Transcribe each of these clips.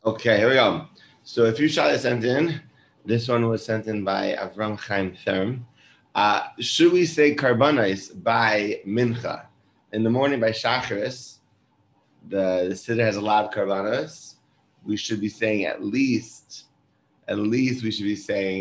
Okay, here we go. So a few shot sent in. This one was sent in by Avram Chaim Therm. Should we say karbanos by mincha in the morning by shacharis? The siddur has a lot of karbanos. We should be saying at least we should be saying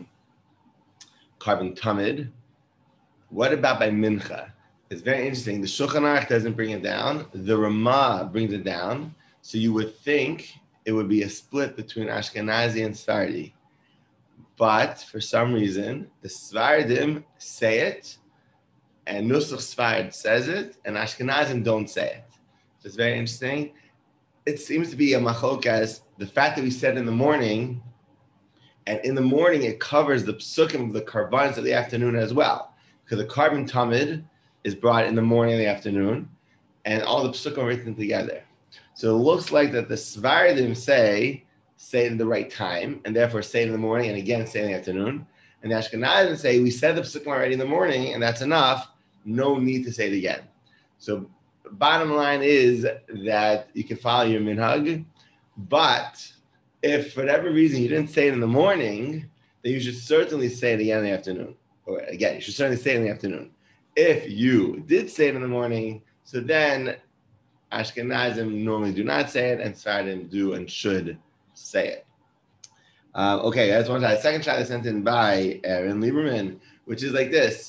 carbon tamid. What about by mincha? It's very interesting. The Shulchan Aruch doesn't bring it down. The Ramah brings it down. So you would think it would be a split between Ashkenazi and Sephardi. But for some reason, the Sephardim say it, and Nusach Sfard says it, and Ashkenazim don't say it. So it's very interesting. It seems to be a machokas, the fact that we said in the morning, and in the morning it covers the psukim of the karbanos of the afternoon as well. Because the carbon tamid is brought in the morning and the afternoon, and all the psukim are written together. So it looks like that the Svardim say it in the right time, and therefore say it in the morning, and again say it in the afternoon. And the Ashkenazim say, we said the psukim already in the morning, and that's enough. No need to say it again. So bottom line is that you can follow your minhag, but if for whatever reason you didn't say it in the morning, then you should certainly say it again in the afternoon. Or again, you should certainly say it in the afternoon. If you did say it in the morning, so then Ashkenazim normally do not say it, and Sephardim do and should say it. Okay, that's one shot. Second shot is sent in by Aaron Lieberman, which is like this.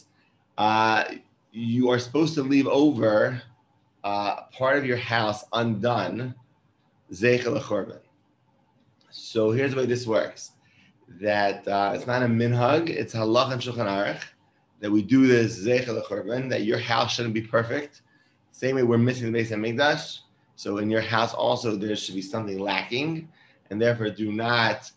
You are supposed to leave over part of your house undone, Zeichel Chorban. So here's the way this works. That it's not a minhag, it's halach and Shulchan Aruch, that we do this Zeichel Chorban, that your house shouldn't be perfect. Same way we're missing the Beis HaMikdash. So in your house also there should be something lacking, and therefore do not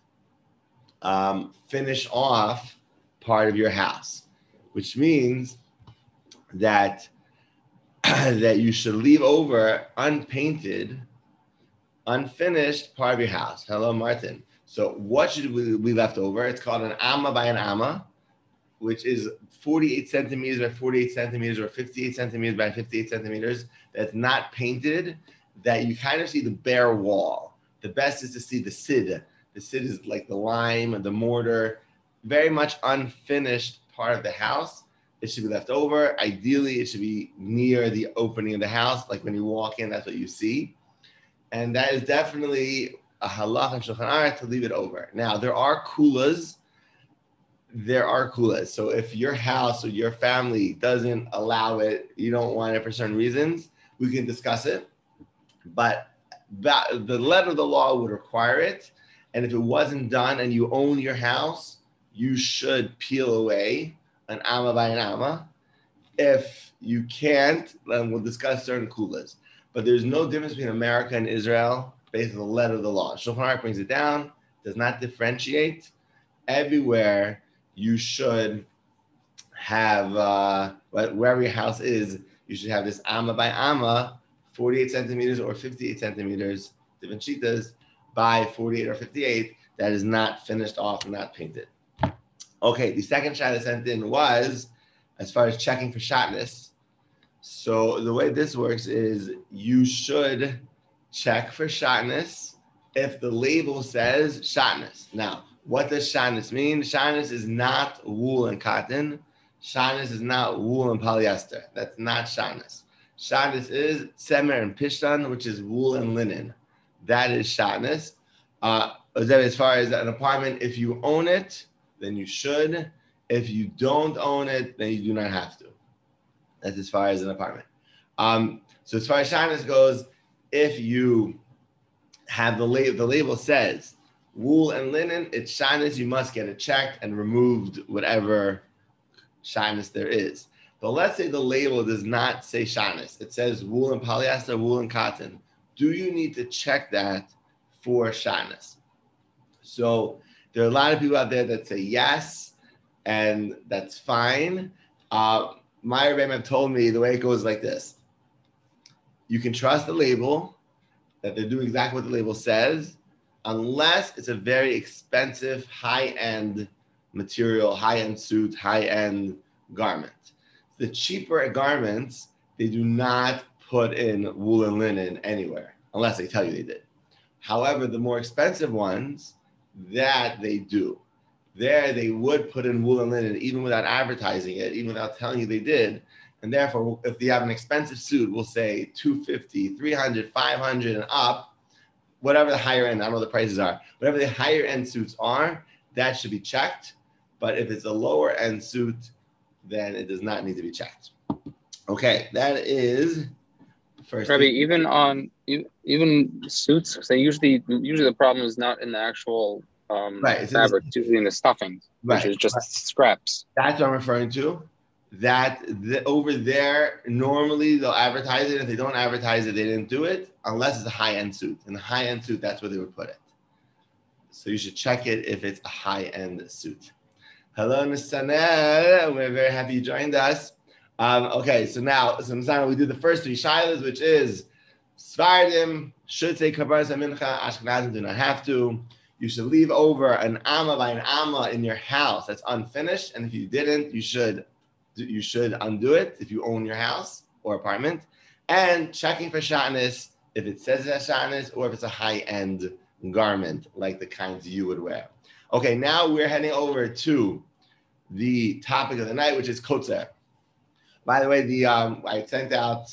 finish off part of your house, which means that that you should leave over unpainted, unfinished part of your house. Hello, Martin. So what should we left over? It's called an amma by an amma, which is 48 centimeters by 48 centimeters or 58 centimeters by 58 centimeters. That's not painted, that you kind of see the bare wall. The best is to see the sid. The sid is like the lime and the mortar, very much unfinished part of the house. It should be left over. Ideally, it should be near the opening of the house. Like when you walk in, that's what you see. And that is definitely a halach and Shulchan Aruch to leave it over. Now, there are kulas. So if your house or your family doesn't allow it, you don't want it for certain reasons, we can discuss it. But the letter of the law would require it. And if it wasn't done and you own your house, you should peel away an amma by an amma. If you can't, then we'll discuss certain kulas. But there's no difference between America and Israel based on the letter of the law. Shulchan Aruch brings it down, does not differentiate. Everywhere you should have, wherever your house is, you should have this amma by amma, 48 centimeters or 58 centimeters, different shitas, by 48 or 58, that is not finished off and not painted. Okay, the second shot I sent in was as far as checking for shatnez. So the way this works is you should check for shatnez if the label says shatnez. Now, what does shatnez mean? Shatnez is not wool and cotton. Shatnez is not wool and polyester. That's not shatnez. Shatnez is tzemer and pishtan, which is wool and linen. That is shatnez. As far as an apartment, if you own it, then you should. If you don't own it, then you do not have to. That's as far as an apartment. So as far as shatnez goes, if you have the label says wool and linen, it's shatnez, you must get it checked and removed whatever shatnez there is. But let's say the label does not say shatnez. It says wool and polyester, wool and cotton. Do you need to check that for shatnez? So there are a lot of people out there that say yes, and that's fine. My Rebbeim have told me the way it goes like this. You can trust the label, that they're doing exactly what the label says, unless it's a very expensive, high-end material, high-end suit, high-end garment. The cheaper garments, they do not put in wool and linen anywhere, unless they tell you they did. However, the more expensive ones, that they do. There, they would put in wool and linen, even without advertising it, even without telling you they did. And therefore, if you have an expensive suit, we'll say 250, 300, 500 and up, whatever the higher end, I don't know what the prices are, whatever the higher end suits are, that should be checked. But if it's a lower end suit, then it does not need to be checked. Okay, that is first. Rabbi, even suits, so usually the problem is not in the actual fabric, it's usually in the stuffing, which is just scraps. That's what I'm referring to. That over there, normally they'll advertise it. If they don't advertise it, they didn't do it, unless it's a high-end suit. In the high-end suit, that's where they would put it. So you should check it if it's a high-end suit. Hello, Nisanel. We're very happy you joined us. Okay, so Nisanel, we did the first three shilas, which is Sfardim should say Kabbalas Mincha, Ashkenazim do not have to. You should leave over an amma by an amma in your house that's unfinished, and if you didn't, you should undo it if you own your house or apartment. And checking for shatnez if it says it's a shatnez or if it's a high-end garment like the kinds you would wear. Okay, now we're heading over to the topic of the night, which is kotzer. By the way, I sent out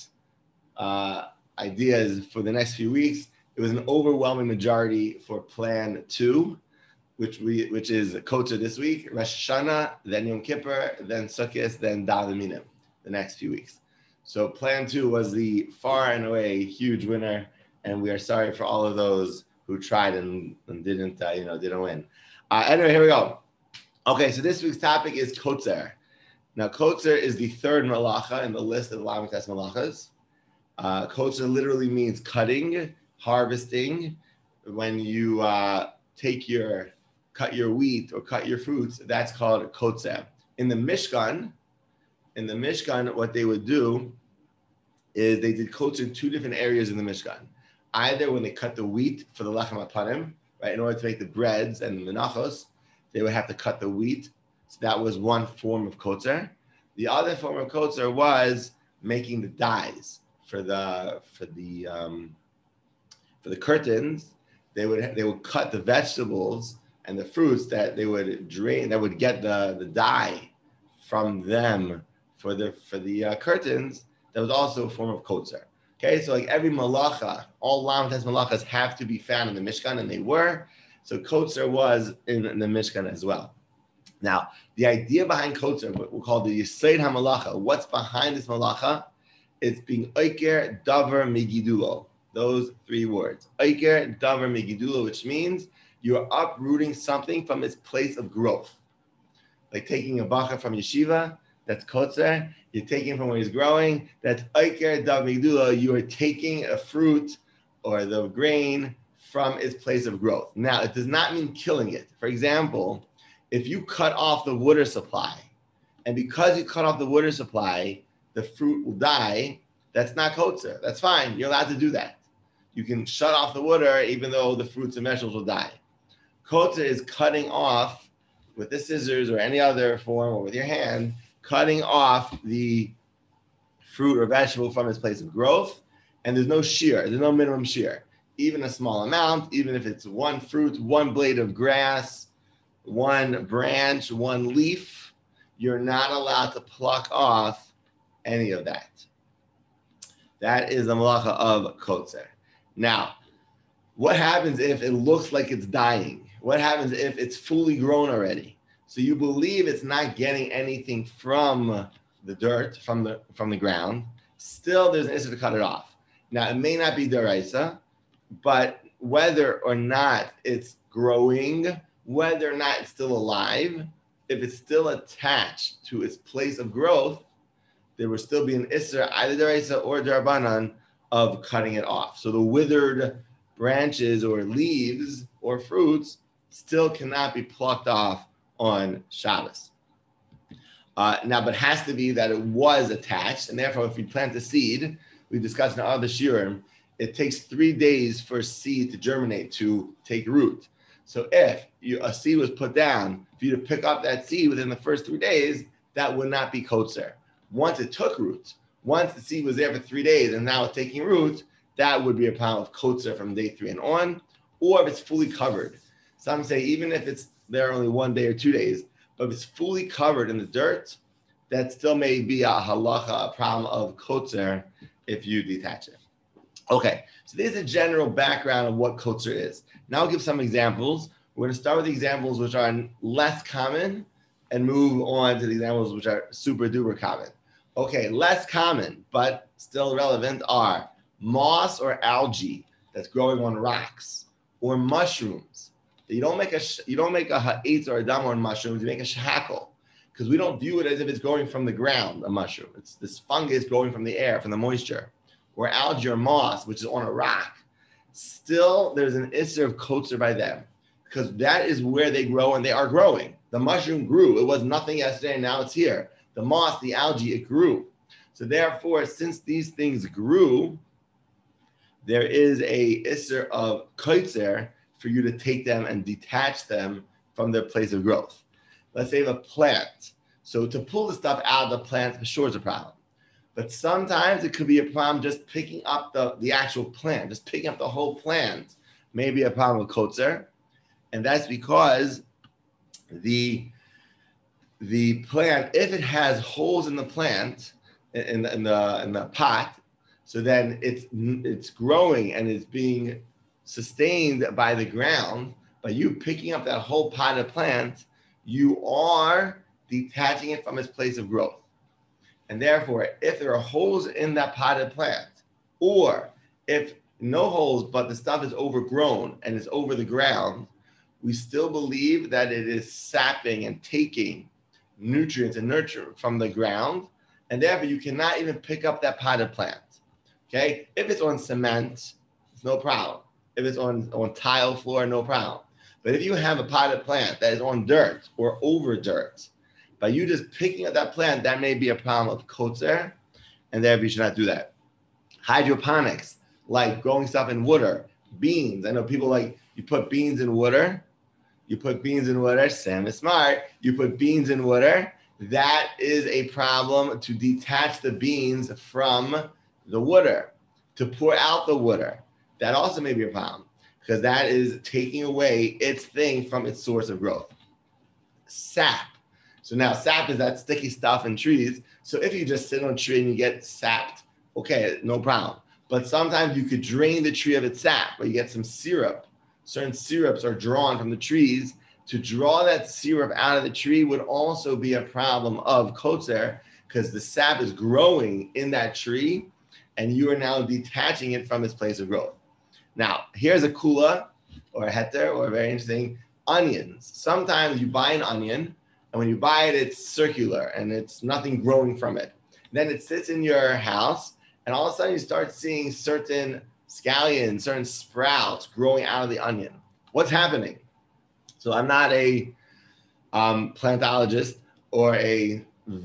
ideas for the next few weeks. It was an overwhelming majority for Plan 2, which is kotzer this week, Rosh Hashanah, then Yom Kippur, then Sukkot, then Dal Minim, the next few weeks. So Plan 2 was the far and away huge winner, and we are sorry for all of those who tried and didn't win. Anyway, here we go. Okay, so this week's topic is kotzer. Now, kotzer is the third malacha in the list of Lamites malachas. Kotzer literally means cutting, harvesting. When you cut your wheat or cut your fruits, that's called kotzer. In the Mishkan, what they would do is they did kotzer in two different areas in the Mishkan. Either when they cut the wheat for the lechem hapanim, right, in order to make the breads and the menachos, they would have to cut the wheat. So that was one form of kotzer. The other form of kotzer was making the dyes for the curtains. They would cut the vegetables and the fruits that they would drain, that would get the dye from them for the curtains. That was also a form of kotzer. Okay, so like every malacha, all Lamites malachas have to be found in the Mishkan, and they were. So kotzer was in the Mishkan as well. Now, the idea behind kotzer, what we'll call the Yesod HaMalacha, what's behind this malacha? It's being oiker davar migidulo. Those three words. Oiker davar migidulo, which means you're uprooting something from its place of growth. Like taking a bacha from yeshiva, that's kotzer. You're taking from where he's growing, that's oiker davar migidulo. You are taking a fruit or the grain from its place of growth. Now, it does not mean killing it. For example, if you cut off the water supply, and because you cut off the water supply, the fruit will die, that's not kotzer. That's fine. You're allowed to do that. You can shut off the water even though the fruits and vegetables will die. Kotzer is cutting off with the scissors or any other form or with your hand, cutting off the fruit or vegetable from its place of growth, and there's no shear. There's no minimum shear. Even a small amount, even if it's one fruit, one blade of grass, one branch, one leaf, you're not allowed to pluck off any of that. That is the malacha of kotzer. Now, what happens if it looks like it's dying? What happens if it's fully grown already? So you believe it's not getting anything from the dirt, from the ground. Still, there's an issue to cut it off. Now, it may not be deraisa, but whether or not it's growing, whether or not it's still alive, if it's still attached to its place of growth, there will still be an isser, either deraisa or derabanan, of cutting it off. So the withered branches or leaves or fruits still cannot be plucked off on Shabbos. Now, but it has to be that it was attached, and therefore, if you plant the seed, we discussed in our other shiurim, it takes 3 days for a seed to germinate, to take root. So if a seed was put down, for you to pick up that seed within the first 3 days, that would not be kotzer. Once it took root, once the seed was there for 3 days and now it's taking root, that would be a problem of kotzer from day 3 and on. or if it's fully covered. Some say even if it's there only 1 day or 2 days, but if it's fully covered in the dirt, that still may be a halacha, a problem of kotzer if you detach it. Okay, so there's a general background of what kotzer is. Now I'll give some examples. We're going to start with the examples which are less common and move on to the examples which are super duper common. Okay, less common but still relevant are moss or algae that's growing on rocks, or mushrooms. You don't make a ha'etz or a dam on mushrooms. You make a shahakal, because we don't view it as if it's growing from the ground. A mushroom, it's this fungus growing from the air, from the moisture, or algae or moss, which is on a rock. Still, there's an issur of kotzer by them, because that is where they grow, and they are growing. The mushroom grew. It was nothing yesterday, and now it's here. The moss, the algae, it grew. So therefore, since these things grew, there is a issur of kotzer for you to take them and detach them from their place of growth. Let's say the plant. So to pull the stuff out of the plant, for sure is a problem. But sometimes it could be a problem just picking up the actual plant, just picking up the whole plant may be a problem with kotzer. And that's because the plant, if it has holes in the plant, in the pot, so then it's growing and it's being sustained by the ground. By you picking up that whole potted plant, you are detaching it from its place of growth. And therefore, if there are holes in that potted plant, or if no holes, but the stuff is overgrown and it's over the ground, we still believe that it is sapping and taking nutrients and nurture from the ground. And therefore, you cannot even pick up that potted plant. Okay? If it's on cement, it's no problem. If it's on tile floor, no problem. But if you have a potted plant that is on dirt or over dirt, by you just picking up that plant, that may be a problem of kotzer, and therefore you should not do that. Hydroponics, like growing stuff in water, beans. I know people like, you put beans in water. Sam is smart. You put beans in water. That is a problem to detach the beans from the water, to pour out the water. That also may be a problem, because that is taking away its thing from its source of growth. Sap. So now sap is that sticky stuff in trees. So if you just sit on a tree and you get sapped, okay, no problem. But sometimes you could drain the tree of its sap, or you get some syrup. Certain syrups are drawn from the trees. To draw that syrup out of the tree would also be a problem of kotzer, because the sap is growing in that tree, and you are now detaching it from its place of growth. Now, here's a kula, or a heter, or a very interesting onions. Sometimes you buy an onion, and when you buy it, it's circular, and it's nothing growing from it. Then it sits in your house, and all of a sudden you start seeing certain scallions, certain sprouts growing out of the onion. What's happening? So I'm not a plantologist or a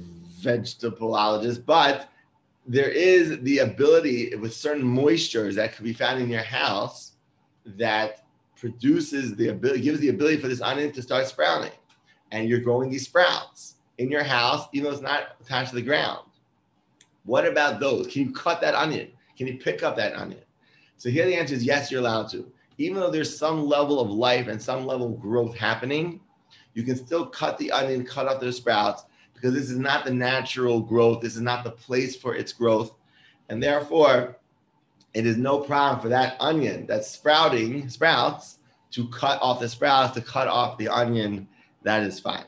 vegetableologist, but there is the ability with certain moistures that could be found in your house that produces the ability, gives the ability for this onion to start sprouting. And you're growing these sprouts in your house, even though it's not attached to the ground. What about those? Can you cut that onion? Can you pick up that onion? So here the answer is yes, you're allowed to. Even though there's some level of life and some level of growth happening, you can still cut the onion, cut off those sprouts, because this is not the natural growth. This is not the place for its growth. And therefore, it is no problem for that onion that's sprouts, to cut off the sprouts, to cut off the onion. That is fine.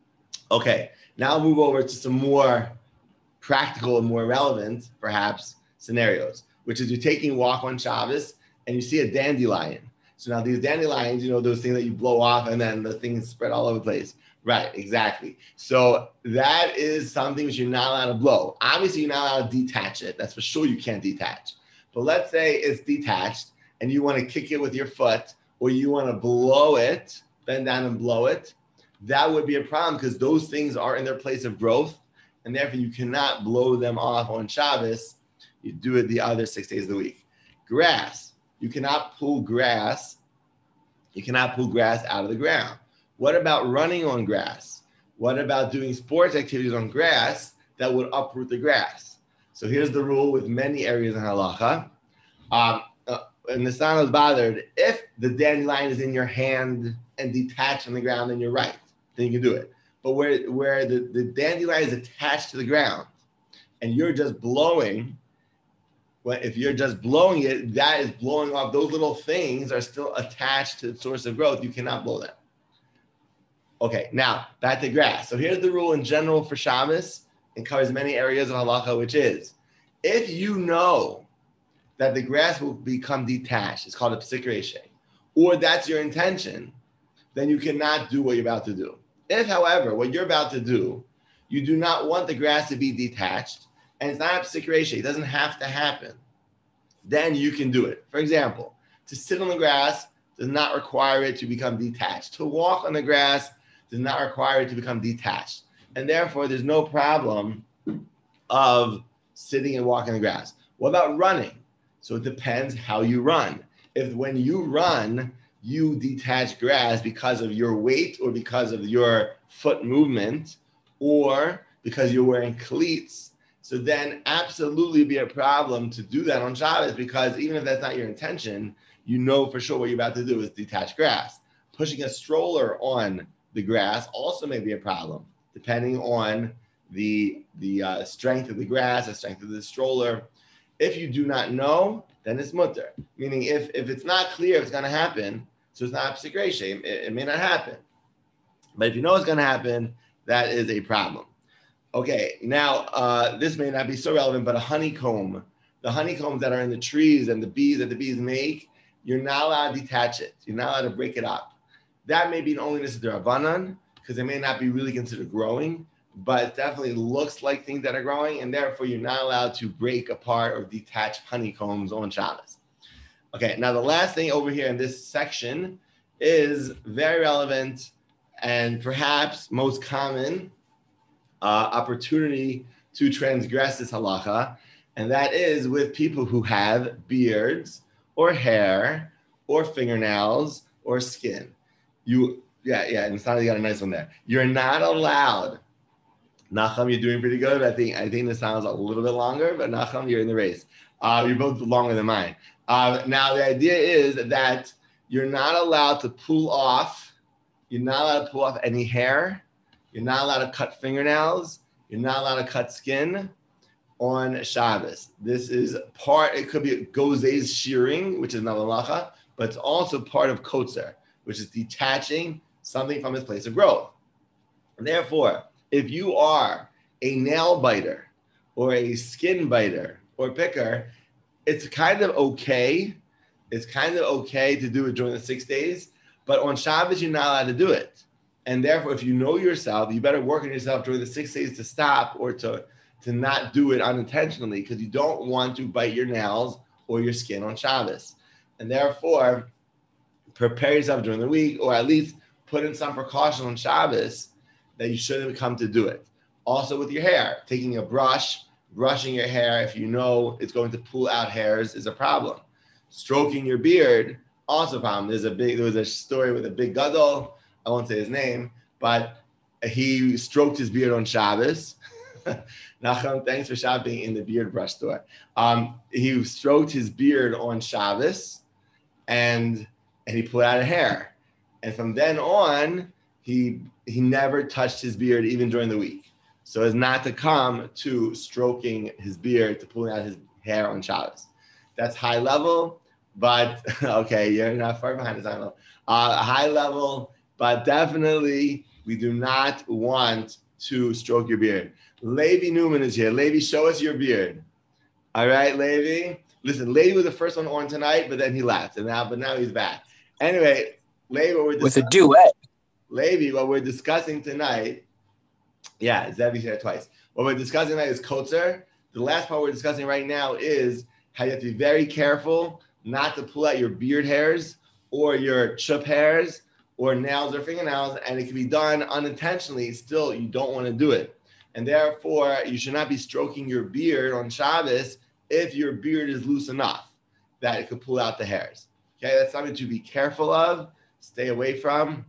Okay, now I'll move over to some more practical and more relevant, perhaps, scenarios, which is you're taking a walk on Shabbos and you see a dandelion. So now these dandelions, you know, those things that you blow off and then the things spread all over the place. Right, exactly. So that is something which you're not allowed to blow. Obviously, you're not allowed to detach it. That's for sure you can't detach. But let's say it's detached and you want to kick it with your foot, or you want to blow it, bend down and blow it. That would be a problem, because those things are in their place of growth, and therefore you cannot blow them off on Shabbos. You do it the other 6 days of the week. Grass. You cannot pull grass. You cannot pull grass out of the ground. What about running on grass? What about doing sports activities on grass that would uproot the grass? So here's the rule with many areas in halacha. And the son was bothered. If the dandelion is in your hand and detached from the ground, then you're right. Then you can do it. But where the dandelion is attached to the ground and you're just blowing, well, if you're just blowing it, that is blowing off. Those little things are still attached to the source of growth. You cannot blow them. Okay, now back to grass. So here's the rule in general for Shabbos. It covers many areas of halacha, which is, if you know that the grass will become detached, it's called a psik reshe, or that's your intention, then you cannot do what you're about to do. If, however, what you're about to do, you do not want the grass to be detached, and it's not a psik reshe, it doesn't have to happen, then you can do it. For example, to sit on the grass does not require it to become detached. To walk on the grass does not require it to become detached. And therefore, there's no problem of sitting and walking the grass. What about running? So it depends how you run. If when you run, you detach grass because of your weight or because of your foot movement or because you're wearing cleats, so then absolutely be a problem to do that on Shabbos, because even if that's not your intention, you know for sure what you're about to do is detach grass. Pushing a stroller on the grass also may be a problem, depending on the strength of the grass, the strength of the stroller. If you do not know, then it's mutter. Meaning if it's not clear if it's going to happen, so it's not psik reshe, it may not happen. But if you know it's going to happen, that is a problem. Okay, now this may not be so relevant, but a honeycomb, the honeycombs that are in the trees and the bees that the bees make, you're not allowed to detach it. You're not allowed to break it up. That may be an onlyness of the Rabbanan, because it may not be really considered growing, but it definitely looks like things that are growing, and therefore you're not allowed to break apart or detach honeycombs on Shabbos. Okay, now the last thing over here in this section is very relevant and perhaps most common opportunity to transgress this halacha, and that is with people who have beards or hair or fingernails or skin. And it's not, you got a nice one there. You're not allowed. Nachum, you're doing pretty good. I think this sounds a little bit longer, but Nachum, you're in the race. You're both longer than mine. Now the idea is that you're not allowed to pull off. You're not allowed to pull off any hair. You're not allowed to cut fingernails. You're not allowed to cut skin on Shabbos. This is part, it could be gozes shearing, which is not halacha, but it's also part of kotzer, which is detaching something from its place of growth. And therefore, if you are a nail biter or a skin biter or picker, it's kind of okay. It's kind of okay to do it during the 6 days, but on Shabbos, you're not allowed to do it. And therefore, if you know yourself, you better work on yourself during the 6 days to stop or to not do it unintentionally, because you don't want to bite your nails or your skin on Shabbos. And therefore, prepare yourself during the week, or at least put in some precaution on Shabbos that you shouldn't come to do it. Also with your hair, taking a brush, brushing your hair, if you know it's going to pull out hairs, is a problem. Stroking your beard, also a problem. There was a story with a big gadol, I won't say his name, but he stroked his beard on Shabbos. Nachum, thanks for shopping in the beard brush store. He stroked his beard on Shabbos, and he pulled out a hair. And from then on, he never touched his beard even during the week, so as not to come to stroking his beard, to pulling out his hair on Shabbos. That's high level, but okay, you're not far behind the high level. High level, but definitely we do not want to stroke your beard. Levi Newman is here. Levi, show us your beard. All right, Levi. Listen, Levi was the first one on tonight, but then he left, but now he's back. Anyway, Levi, with a duet. Levi, what we're discussing tonight, Zevi said it twice. What we're discussing tonight is kotzer. The last part we're discussing right now is how you have to be very careful not to pull out your beard hairs or your chup hairs or nails or fingernails, and it can be done unintentionally. Still, you don't want to do it. And therefore, you should not be stroking your beard on Shabbos if your beard is loose enough that it could pull out the hairs. Okay, that's something to be careful of, stay away from,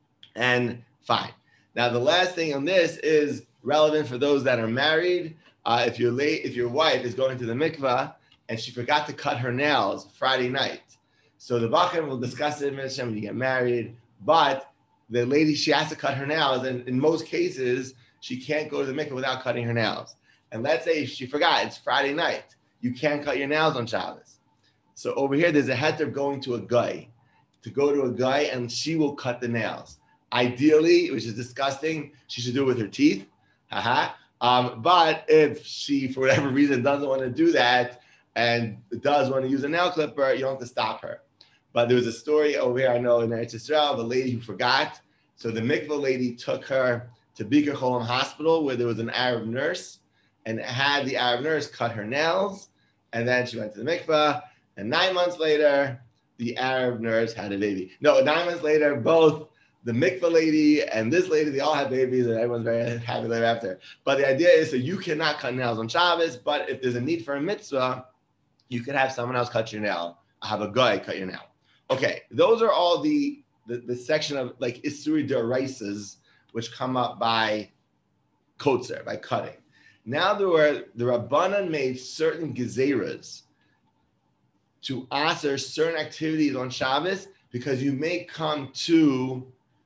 and fine. Now, the last thing on this is relevant for those that are married. If your wife is going to the mikvah and she forgot to cut her nails Friday night, So the Bachar will discuss it when you get married, but the lady, she has to cut her nails, and in most cases, she can't go to the mikveh without cutting her nails. And let's say she forgot, it's Friday night, you can't cut your nails on Shabbos. So over here, there's a heter of going to a guy, and she will cut the nails. Ideally, which is disgusting, she should do it with her teeth. But if she, for whatever reason, doesn't want to do that and does want to use a nail clipper, you don't have to stop her. But there was a story over here, I know, in Eretz Yisrael of a lady who forgot. So the mikveh lady took her to Bikur Cholim Hospital, where there was an Arab nurse, and had the Arab nurse cut her nails. And then she went to the mikveh. And 9 months later, the Arab nurse had a baby. No, 9 months later, both the mikveh lady and this lady, they all had babies, and everyone's very happy thereafter. But the idea is, so you cannot cut nails on Shabbos, but if there's a need for a mitzvah, you could have someone else cut your nail. Have a guy cut your nail. Okay, those are all the section of like Isuri D'Oraisas, which come up by kotzer, by cutting. Now the Rabbanan made certain gezeras to answer certain activities on Shabbos, because you may come to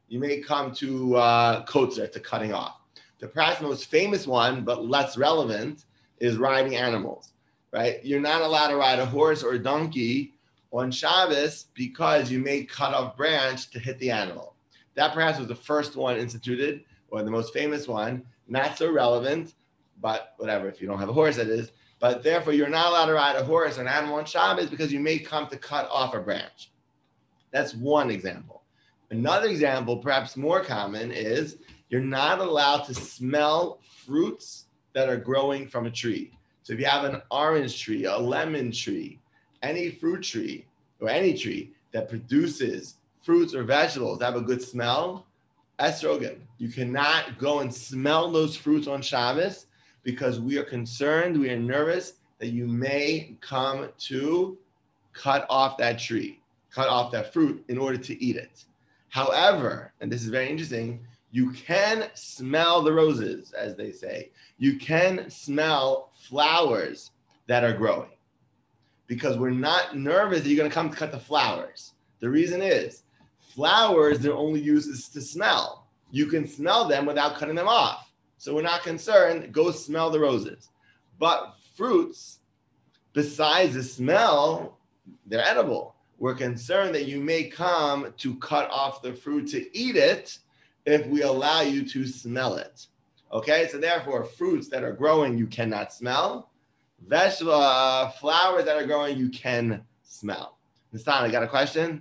kotzer, to cutting off. The perhaps most famous one, but less relevant, is riding animals. Right? You're not allowed to ride a horse or a donkey on Shabbos because you may cut off branch to hit the animal. That perhaps was the first one instituted, or the most famous one. Not so relevant, but whatever. If you don't have a horse, that is. But therefore, you're not allowed to ride a horse or an animal on Shabbos because you may come to cut off a branch. That's one example. Another example, perhaps more common, is you're not allowed to smell fruits that are growing from a tree. So if you have an orange tree, a lemon tree, any fruit tree, or any tree that produces fruits or vegetables that have a good smell, estrogen. You cannot go and smell those fruits on Shabbos because we are concerned, we are nervous that you may come to cut off that tree, cut off that fruit in order to eat it. However, and this is very interesting, you can smell the roses, as they say. You can smell flowers that are growing because we're not nervous that you're going to come to cut the flowers. The reason is flowers, their only use is to smell. You can smell them without cutting them off. So we're not concerned. Go smell the roses. But fruits, besides the smell, they're edible. We're concerned that you may come to cut off the fruit to eat it if we allow you to smell it. Okay, so therefore, fruits that are growing, you cannot smell. Vegetable flowers that are growing, you can smell. Nistan, I got a question?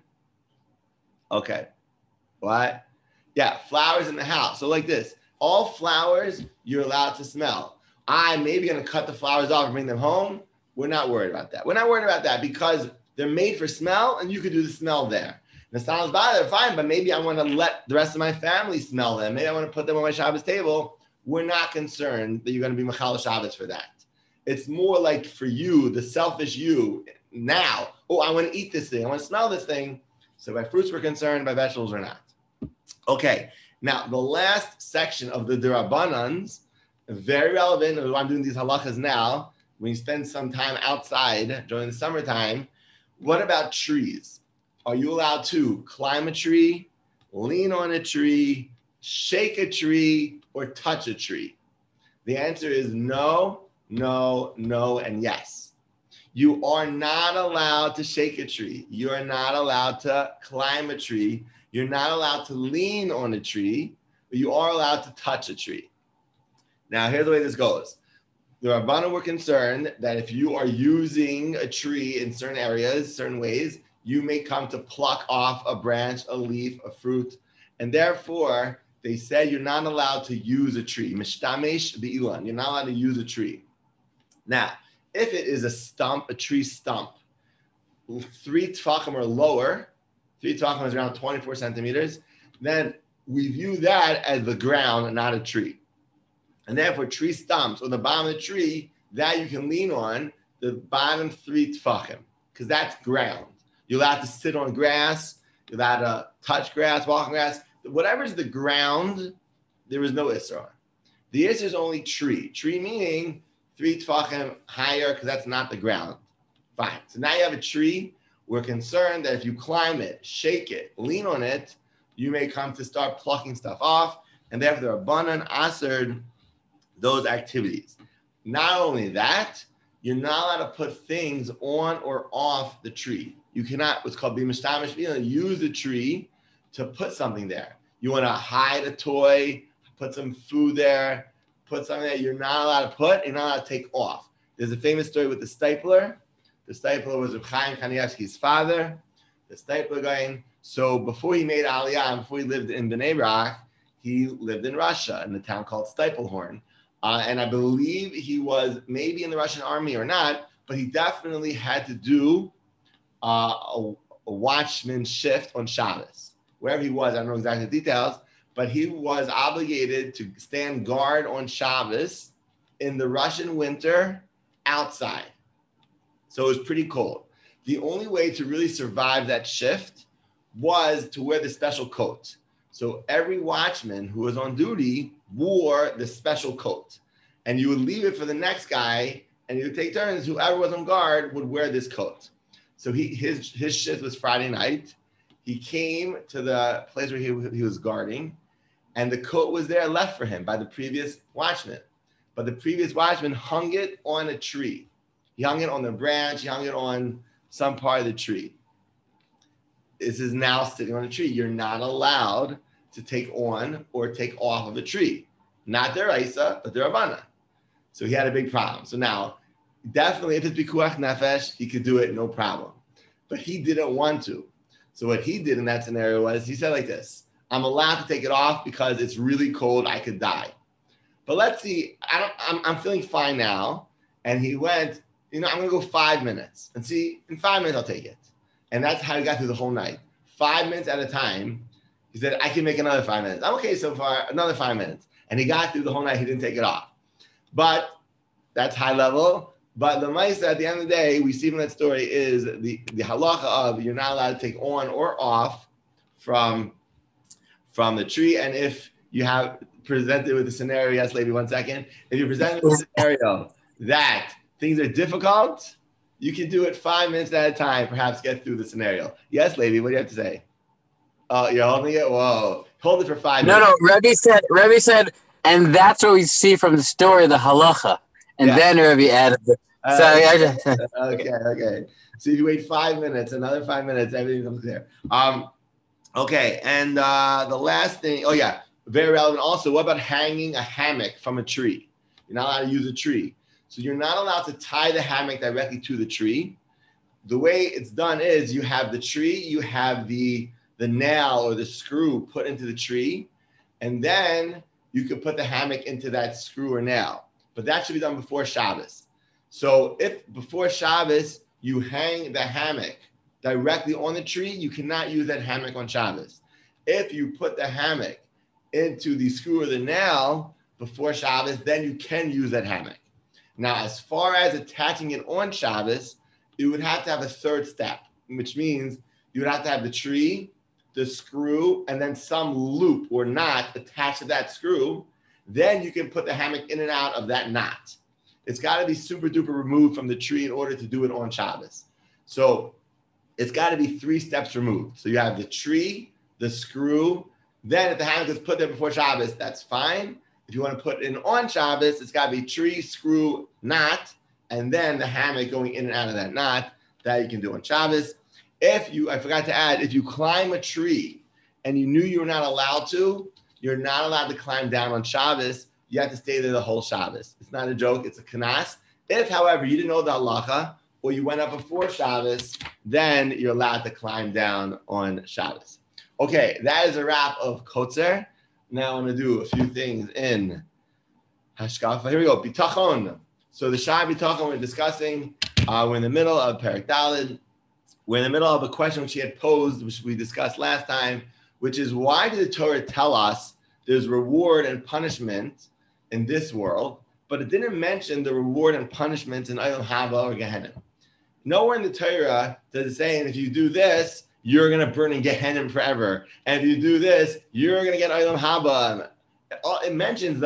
Okay. What? Yeah, flowers in the house. So like this, all flowers you're allowed to smell. I may be going to cut the flowers off and bring them home. We're not worried about that. We're not worried about that because they're made for smell and you could do the smell there. Nistan is by, they're fine, but maybe I want to let the rest of my family smell them. Maybe I want to put them on my Shabbos table. We're not concerned that you're going to be Machal Shabbos for that. It's more like for you, the selfish you, now, oh, I want to eat this thing. I want to smell this thing. So by fruits we're concerned, by vegetables we're not. Okay, now the last section of the D'Rabbanans, very relevant, I'm doing these halachas now, when you spend some time outside during the summertime, what about trees? Are you allowed to climb a tree, lean on a tree, shake a tree, or touch a tree? The answer is no, no, no, and yes. You are not allowed to shake a tree. You are not allowed to climb a tree. You're not allowed to lean on a tree, but you are allowed to touch a tree. Now, here's the way this goes. The Rabbanan were concerned that if you are using a tree in certain areas, certain ways, you may come to pluck off a branch, a leaf, a fruit, and therefore they said you're not allowed to use a tree. Mishtamesh bi'ilan. You're not allowed to use a tree. Now, if it is a stump, a tree stump, 3 tefachim or lower, 3 tefachim is around 24 centimeters, then we view that as the ground and not a tree. And therefore, tree stumps or the bottom of the tree, that you can lean on, the bottom 3 tefachim, because that's ground. You're allowed to sit on grass, you're allowed to touch grass, walk on grass. Whatever's the ground, there is no Isser on. The Isser is only tree. Tree meaning 3 tefachim higher, because that's not the ground. Fine. So now you have a tree. we're concerned that if you climb it, shake it, lean on it, you may come to start plucking stuff off, and therefore the Rabbanan answered those activities. Not only that, you're not allowed to put things on or off the tree. You cannot, what's called b'mishtamish, use the tree to put something there. You want to hide a toy, put some food there, put something that you're not allowed to put, you're not allowed to take off. There's a famous story with the stapler. The stapler was Reb Chaim Kanievsky's father, the stapler guy. So before he made Aliyah, before he lived in Bnei Brak, he lived in Russia in a town called Staplehorn. And I believe he was maybe in the Russian army or not, but he definitely had to do a watchman shift on Shabbos. Wherever he was, I don't know exactly the details, but he was obligated to stand guard on Shabbos in the Russian winter outside. So it was pretty cold. The only way to really survive that shift was to wear the special coat. So every watchman who was on duty wore the special coat. And you would leave it for the next guy, and you would take turns. Whoever was on guard would wear this coat. So his shift was Friday night. He came to the place where he was guarding, and the coat was there left for him by the previous watchman. But the previous watchman hung it on a tree. He hung it on the branch. He hung it on some part of the tree. This is now sitting on a tree. You're not allowed to take on or take off of a tree. Not deraisa, but derabana. So he had a big problem. So now, definitely, if it's pikuach nefesh, he could do it, no problem. But he didn't want to. So what he did in that scenario was he said like this: I'm allowed to take it off because it's really cold. I could die. But let's see. I'm feeling fine now. And he went, I'm going to go 5 minutes and see. In 5 minutes, I'll take it. And that's how he got through the whole night. 5 minutes at a time. He said, I can make another 5 minutes. I'm okay so far. Another 5 minutes. And he got through the whole night. He didn't take it off. But that's high level. But the Maisa, at the end of the day, we see from that story is the halacha of you're not allowed to take on or off from the tree. And if you have presented with a scenario, yes, lady, 1 second. If you're presented with a scenario that things are difficult, you can do it 5 minutes at a time, perhaps get through the scenario. Yes, lady, what do you have to say? Oh, you're holding it? Whoa. Hold it for 5 minutes. No, Rebbe said, and that's what we see from the story, the halacha. And then Rebbe added the okay. So if you wait 5 minutes, another 5 minutes, everything comes clear. Okay, and the last thing, very relevant also, what about hanging a hammock from a tree? You're not allowed to use a tree. So you're not allowed to tie the hammock directly to the tree. The way it's done is you have the tree, you have the nail or the screw put into the tree, and then you can put the hammock into that screw or nail. But that should be done before Shabbos. So if before Shabbos you hang the hammock directly on the tree, you cannot use that hammock on Shabbos. If you put the hammock into the screw or the nail before Shabbos, then you can use that hammock. Now, as far as attaching it on Shabbos, you would have to have a third step, which means you would have to have the tree, the screw, and then some loop or knot attached to that screw. Then you can put the hammock in and out of that knot. It's got to be super duper removed from the tree in order to do it on Shabbos. So it's got to be 3 steps removed. So you have the tree, the screw. Then if the hammock is put there before Shabbos, that's fine. If you want to put it in on Shabbos, it's got to be tree, screw, knot, and then the hammock going in and out of that knot. That you can do on Shabbos. I forgot to add, if you climb a tree and you knew you were not allowed to, you're not allowed to climb down on Shabbos. You have to stay there the whole Shabbos. It's not a joke. It's a kanas. If, however, you didn't know the halacha or you went up before Shabbos, then you're allowed to climb down on Shabbos. Okay, that is a wrap of Kotzer. Now I'm going to do a few things in Hashkafa. Here we go. Bitachon. So the Shah Bitachon we're discussing. We're in the middle of Perek Daled. We're in the middle of a question which he had posed, which we discussed last time, which is why did the Torah tell us there's reward and punishment in this world, but it didn't mention the reward and punishment in Olam Haba or Gehenna. Nowhere in the Torah does it say, and if you do this, you're going to burn in Gehenna forever. And if you do this, you're going to get Olam Haba. It mentions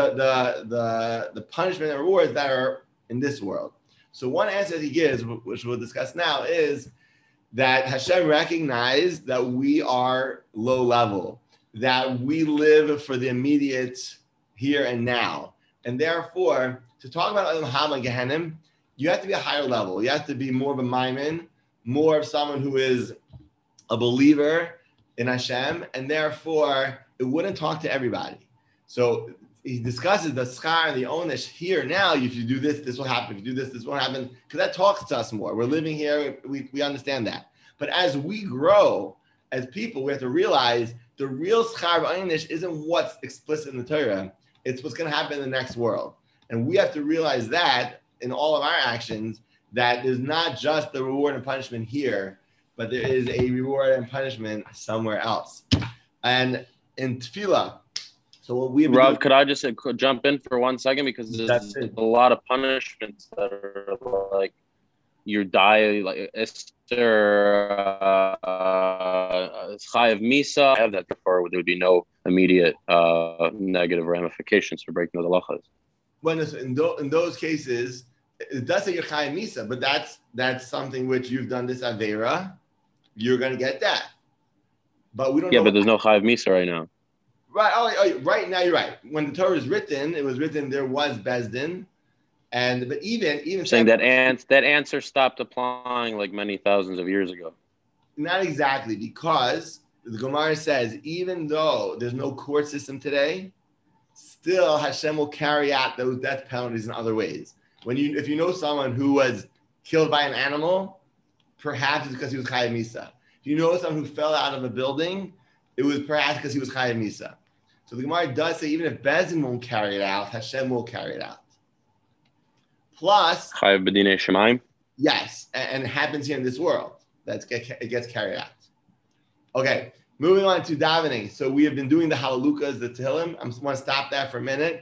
the punishment and rewards that are in this world. So one answer he gives, which we'll discuss now, is that Hashem recognized that we are low level, that we live for the immediate here and now. And therefore, to talk about Olam Haba and Gehenim, you have to be a higher level. You have to be more of a Maimon, more of someone who is a believer in Hashem, and therefore it wouldn't talk to everybody. So he discusses the schar and the onish here now. If you do this, this will happen. If you do this, this won't happen. Because that talks to us more. We're living here. We understand that. But as we grow as people, we have to realize the real schar onish isn't what's explicit in the Torah. It's what's going to happen in the next world. And we have to realize that in all of our actions, that there's not just the reward and punishment here, but there is a reward and punishment somewhere else. And in tefillah, so what we Rav, could I just jump in for 1 second? Because there's a lot of punishments that are like you die, like Esther, Chayav Misa. I have that before. There would be no immediate negative ramifications for breaking those halachas. When in those cases, it does say you're Chayav Misa, but that's something which you've done this Aveira, you're going to get that. But we don't know. Yeah, but there's no Chayav Misa right now. Right. Oh, right now you're right. When the Torah is written, it was written there was Bezdin, but even saying that answer stopped applying like many thousands of years ago. Not exactly, because the Gemara says even though there's no court system today, still Hashem will carry out those death penalties in other ways. If you know someone who was killed by an animal, perhaps it's because he was Chayav Misa. If you know someone who fell out of a building, it was perhaps because he was Chayav Misa. So the Gemara does say even if Bezdin won't carry it out, Hashem will carry it out. Plus, Chayav B'dinei Shemaim. Yes, and it happens here in this world. It gets carried out. Okay, moving on to davening. So we have been doing the Halalukas, the Tehillim. I just want to stop that for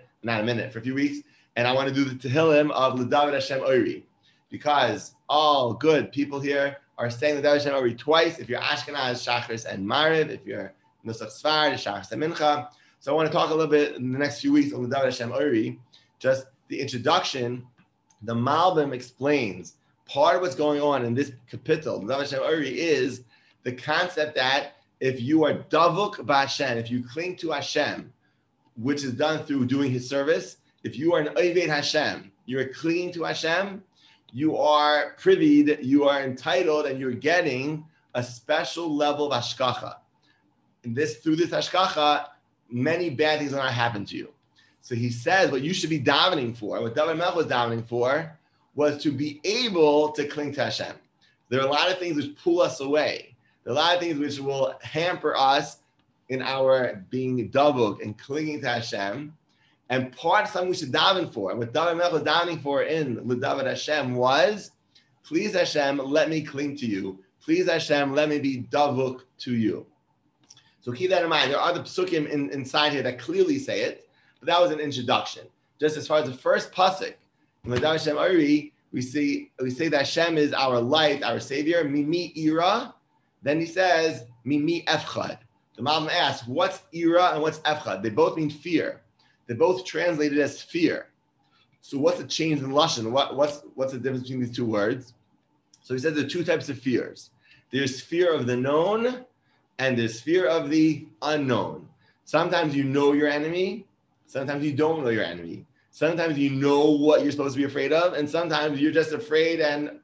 a few weeks, and I want to do the Tehillim of L'David Hashem Oiri, because all good people here are saying L'David Hashem Oiri twice. If you're Ashkenaz, Shachris and Mariv. If you're Nusach Sfard, Shachris and Mincha. So I want to talk a little bit in the next few weeks on L'David Hashem Oiri, just the introduction. The Malbim explains part of what's going on in this kapitel, L'David Hashem Oiri, is the concept that if you are davuk b'Hashem, if you cling to Hashem, which is done through doing His service, if you are an Oved Hashem, you are clinging to Hashem, you are privied, you are entitled, and you're getting a special level of hashkacha. Through this hashkacha, many bad things will not happen to you. So he says what you should be davening for, what David Melech was davening for, was to be able to cling to Hashem. There are a lot of things which pull us away. There are a lot of things which will hamper us in our being davuk and clinging to Hashem. And part of something we should daven for, and what David Melech was davening for in L'David Hashem was, please Hashem, let me cling to you. Please Hashem, let me be davuk to you. So keep that in mind. There are other psukim inside here that clearly say it, but that was an introduction. Just as far as the first pasuk in L'David Hashem Oiri, we say that Hashem is our light, our savior. Mimi ira. Then he says Mimi efchad. The Malbim asks, what's ira and what's efchad? They both mean fear. They're both translated as fear. So what's the change in lashon? What's the difference between these two words? So he says there are two types of fears. There's fear of the known, and there's fear of the unknown. Sometimes you know your enemy. Sometimes you don't know your enemy. Sometimes you know what you're supposed to be afraid of, and sometimes you're just afraid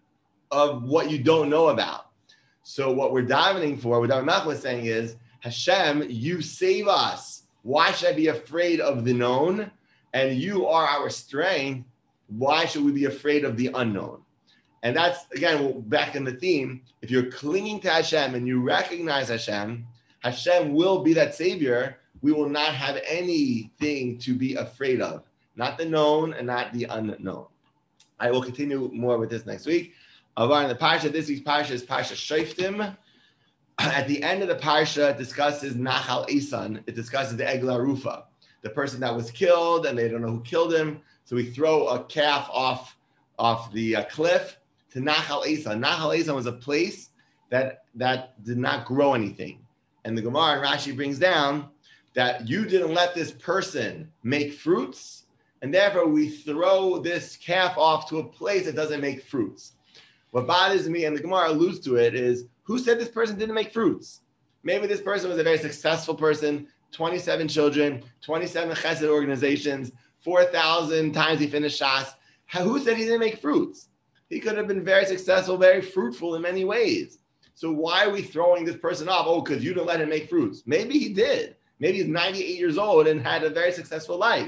of what you don't know about. So what we're davening for, what David Melech was saying is, Hashem, you save us. Why should I be afraid of the known? And you are our strength. Why should we be afraid of the unknown? And that's, again, back in the theme. If you're clinging to Hashem and you recognize Hashem, Hashem will be that savior. We will not have anything to be afraid of. Not the known and not the unknown. I will continue more with this next week. Avar in the parsha, this week's parsha is Parsha Shoftim. At the end of the parsha, it discusses Nachal Esan. It discusses the Egla Rufa, the person that was killed, and they don't know who killed him. So we throw a calf off the cliff to Nachal Esan. Nachal Esan was a place that did not grow anything. And the Gemara and Rashi brings down that you didn't let this person make fruits, and therefore we throw this calf off to a place that doesn't make fruits. What bothers me, and the Gemara alludes to it, is Who said this person didn't make fruits? Maybe this person was a very successful person, 27 children, 27 chesed organizations, 4,000 times he finished Shas. Who said he didn't make fruits? He could have been very successful, very fruitful in many ways. So why are we throwing this person off? Oh, because you didn't let him make fruits. Maybe he did. Maybe he's 98 years old and had a very successful life.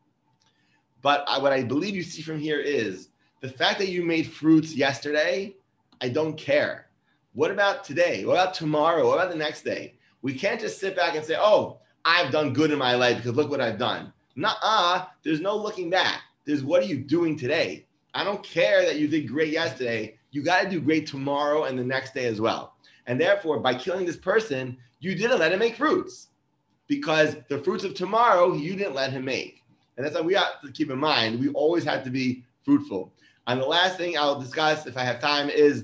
But what I believe you see from here is the fact that you made fruits yesterday, I don't care. What about today? What about tomorrow? What about the next day? We can't just sit back and say, oh, I've done good in my life because look what I've done. Nuh-uh, there's no looking back. There's what are you doing today? I don't care that you did great yesterday. You got to do great tomorrow and the next day as well. And therefore, by killing this person, you didn't let him make fruits because the fruits of tomorrow, you didn't let him make. And that's what we have to keep in mind. We always have to be fruitful. And the last thing I'll discuss, if I have time, is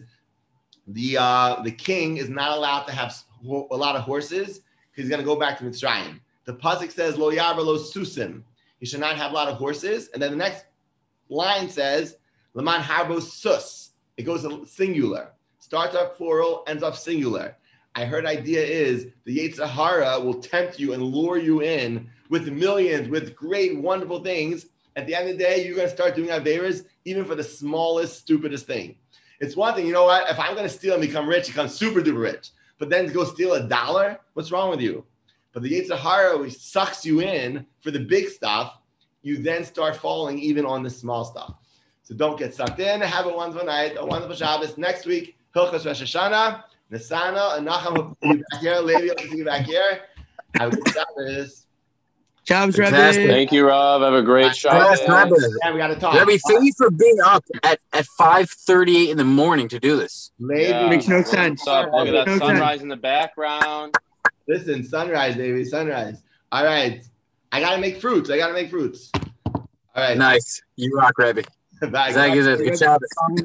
the king is not allowed to have a lot of horses because he's going to go back to Mitzrayim. The pasuk says, Lo yaver lo susim. He should not have a lot of horses. And then the next line says, Leman harbo sus. It goes to singular. Starts off plural, ends off singular. I heard idea is the Yetzer Hara will tempt you and lure you in with millions, with great, wonderful things. At the end of the day, you're going to start doing Averas even for the smallest, stupidest thing. It's one thing, you know what? If I'm going to steal and become rich, become super duper rich. But then to go steal $1, what's wrong with you? But the Yetzer Hara, which sucks you in for the big stuff, you then start falling even on the small stuff. So don't get sucked in. Have a wonderful night, a wonderful Shabbos. Next week, Hilchos Rosh Hashanah, Nisana, and Nachum will be back here. Levi will see you back here. Have a good Shabbos. Shabbos, Rebbe. Thank you, Rob. Have a great Shabbos. Yeah, we got to talk. Rebbe, thank you for being up at 5:38 in the morning to do this. Levi. Makes no sense. Look at that No sunrise sense. in the background. Listen, sunrise, baby, sunrise. All right. I got to make fruits. All right. Nice. You rock, Rebbe. Bye. Good Shabbos.